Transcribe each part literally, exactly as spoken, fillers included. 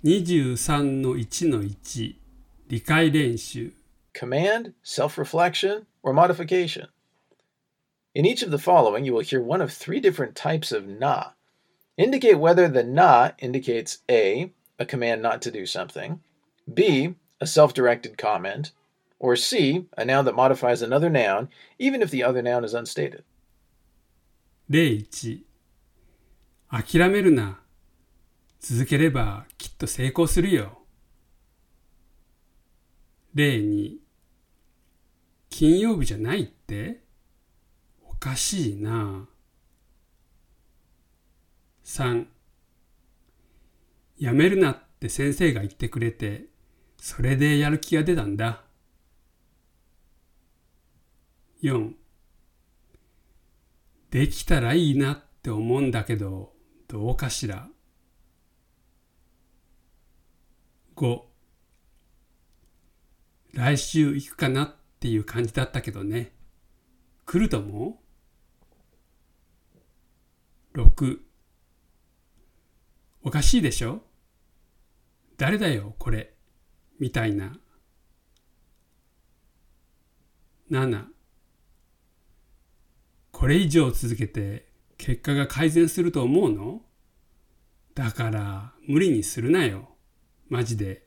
にじゅうさんのいちのいち 理解練習 Command, self-reflection, or modification. In each of the following, you will hear one of three different types of na. Indicate whether the na indicates A, a command not to do something, B, a self-directed comment, or C, a noun that modifies another noun, even if the other noun is unstated. 例いち諦めるな。続ければきっと成功するよ。例に金曜日じゃないっておかしいな。さんやめるなって先生が言ってくれて、それでやる気が出たんだ。よんできたらいいなって思うんだけど、どうかしら。ご来週行くかなっていう感じだったけどね。来ると思う？ろくおかしいでしょ？誰だよこれみたいな。ななこれ以上続けて結果が改善すると思うの？だから無理にするなよ。マジで。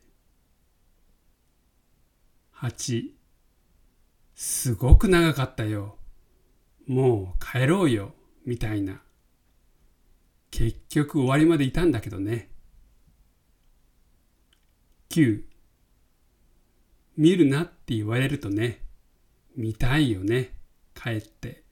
はちすごく長かったよ。もう帰ろうよ。みたいな。結局終わりまでいたんだけどね。きゅう見るなって言われるとね。見たいよね。帰って。